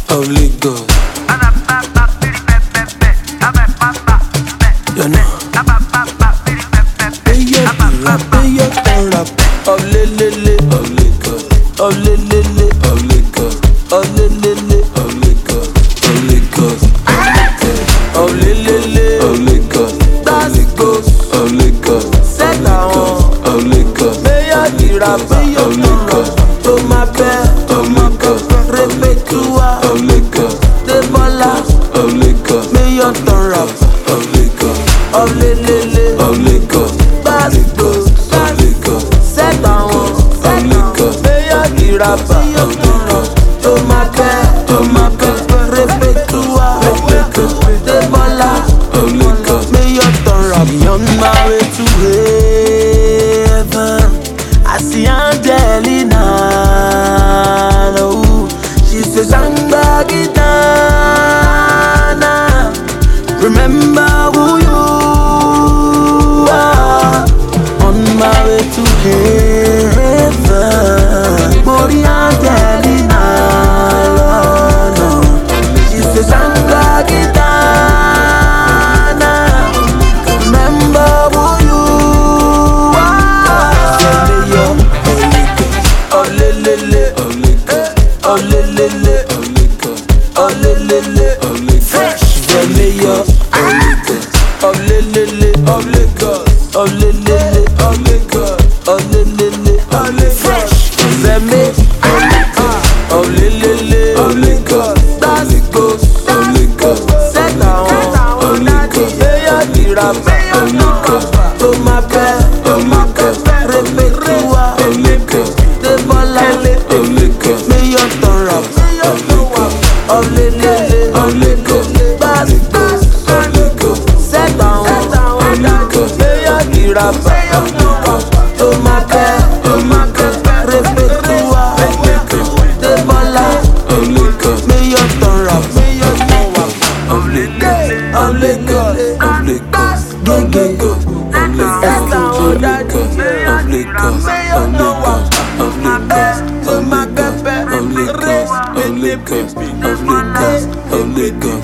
of Lagos. You know. Pay your turn rap of Lele of Lagos, of Lele of Lagos, of Lele of Lagos, of Lagos, of Lele of Lagos, of Lagos, set down of Lagos, pay your rap of Lagos, to my bed of Lagos, Repetua of Lagos, the Bola of Lagos, pay your turn rap of Lagos, of Lele of Lagos, Bastos of Lagos, set down of Lagos, pay your rap of Lagos, to my bed, Repetua of Lagos, the Bola of Lagos, pay your turn rap. On my way to heaven, I see Angelina. Oh, she says I'm Bagitana. Remember who you are. On my way to heaven, Bori Angelina. No, she says I'm Bagitana. Remember who you are. Oh lele, oh Lagos, oh lele, oh Lagos, oh lele, oh Lagos, Zeleyo, oh Lagos, oh lele, oh Lagos, oh lele, oh Lagos, oh lele, oh Lagos, Zeme, oh lele, oh Lagos, that's goes, oh Lagos, set down, oh Lagos, pay your rap, oh Lagos, to my bed, oh Lagos, Repetua, oh Lagos, the Bola, oh Lagos, pay your turn rap, oh lele, oh Lagos, Bastos, oh Lagos, set down, oh Lagos, pay your rap, oh Lagos, to my bed, oh Lagos, Repetua, oh Lagos, the Bola, oh Lagos, pay your turn rap, of Lagos, of Lagos, of Lagos, of Lagos, of Lagos, of Lagos, of Lagos, of Lagos, of Lagos, of Lagos, of Lagos, of Lagos, of Lagos, of Lagos.